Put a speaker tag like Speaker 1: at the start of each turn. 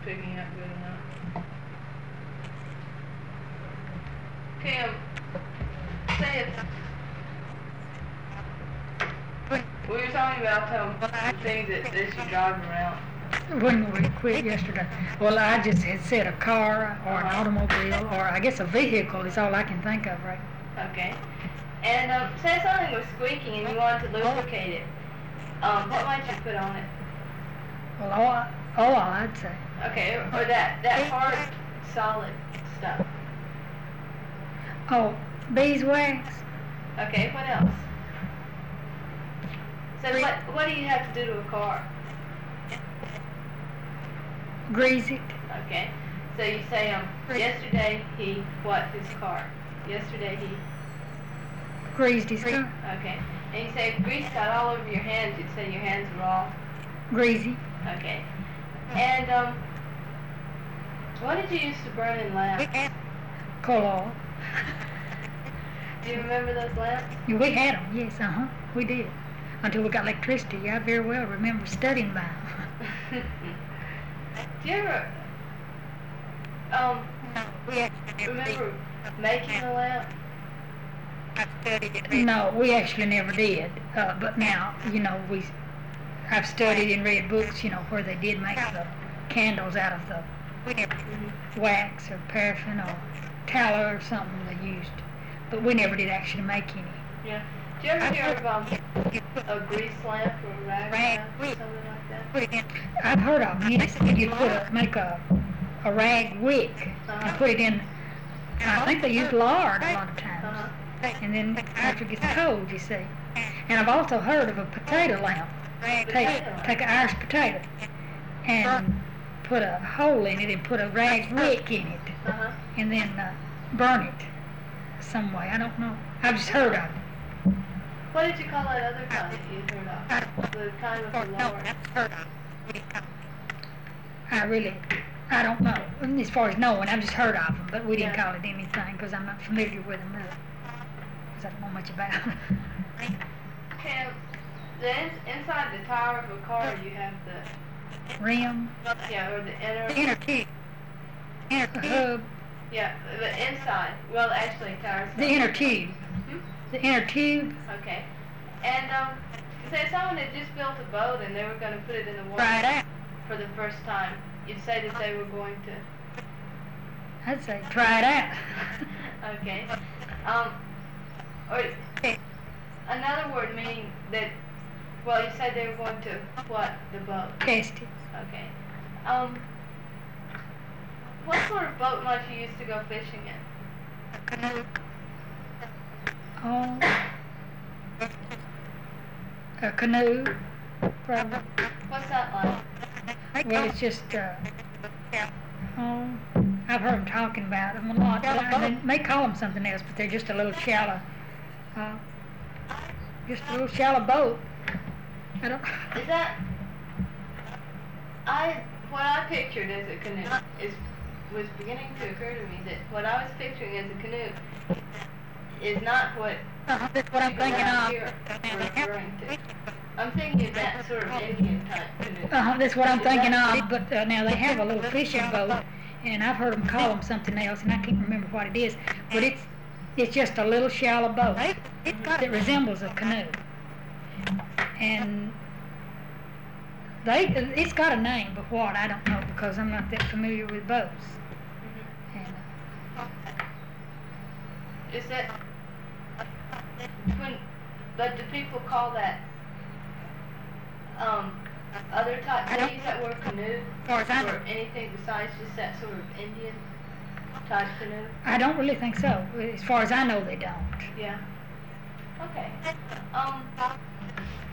Speaker 1: picking up good enough. Okay, say it. We were talking about the things that you drive around.
Speaker 2: When we quit yesterday, well, I just had said a car or an automobile or I guess a vehicle is all I can think of, right?
Speaker 1: Okay. And say something was squeaking and you wanted to lubricate it. What might you put on it?
Speaker 2: Well, oil, I'd say.
Speaker 1: Okay, or that hard, solid stuff.
Speaker 2: Oh, beeswax.
Speaker 1: Okay, what else? So what do you have to do to a car?
Speaker 2: Grease it.
Speaker 1: Okay. So you say, yesterday he what his car? Yesterday he
Speaker 2: greased his car.
Speaker 1: Okay. And you say grease got all over your hands, you'd say your hands were all
Speaker 2: greasy.
Speaker 1: Okay. And what did you use to burn in lamps?
Speaker 2: Coal oil.
Speaker 1: Do you remember those lamps?
Speaker 2: We had them, yes, we did. Until we got electricity. I very well remember studying by them.
Speaker 1: Do you ever, remember making a lamp?
Speaker 2: No, we actually never did. But now, I've studied and read books, where they did make the candles out of the wax or paraffin or tallow or something they used. But we never did actually make any.
Speaker 1: Yeah. Do you ever hear of a grease lamp or a rag lamp or something like that?
Speaker 2: I've heard of them. You make a rag wick and put it in. I think they use lard a lot of times. And then after it gets cold, you see. And I've also heard of a potato lamp. Take an Irish potato and put a hole in it and put a rag wick in it. And then burn it some way. I don't know. I've just heard of it.
Speaker 1: What did you call that other kind that you heard of? The kind with the lard?
Speaker 2: I don't know. As far as knowing, I've just heard of them, but we didn't call it anything because I'm not familiar with them really. Because I don't know much about them.
Speaker 1: Okay, inside the tire of a car, you have the
Speaker 2: rim.
Speaker 1: Yeah, or the
Speaker 2: inner tube. Inner hub.
Speaker 1: Yeah, the inside. Well, actually, tires.
Speaker 2: The inner tube. The inner tube.
Speaker 1: Okay. And say someone had just built a boat and they were going to put it in the water for the first time. You'd say that they were going to.
Speaker 2: I'd say try it out.
Speaker 1: Okay. Or another word meaning that. Well, you said they were going to what the boat?
Speaker 2: Test it.
Speaker 1: Okay. What sort of boat might you use to go fishing in?
Speaker 2: A canoe. Oh. A canoe. Probably.
Speaker 1: What's that like?
Speaker 2: Well, it's just, I've heard them talking about them a lot. They may call them something else, but they're just a little shallow, boat. I don't.
Speaker 1: Is that? What I pictured as a canoe was beginning to occur to me that what I was picturing as a canoe is not what.
Speaker 2: That's what I'm thinking of.
Speaker 1: Here referring to. I'm thinking of that sort of Indian type canoe.
Speaker 2: That's what I'm thinking of, but now they have a little fishing boat, and I've heard them call them something else, and I can't remember what it is, but it's just a little shallow boat that resembles a canoe. And it's got a name, but what, I don't know, because I'm not that familiar with boats.
Speaker 1: Is that, but do people call that, other type, do they use that word canoe for anything besides just that sort of Indian type canoe?
Speaker 2: I don't really think so. As far as I know, they don't.
Speaker 1: Yeah. Okay.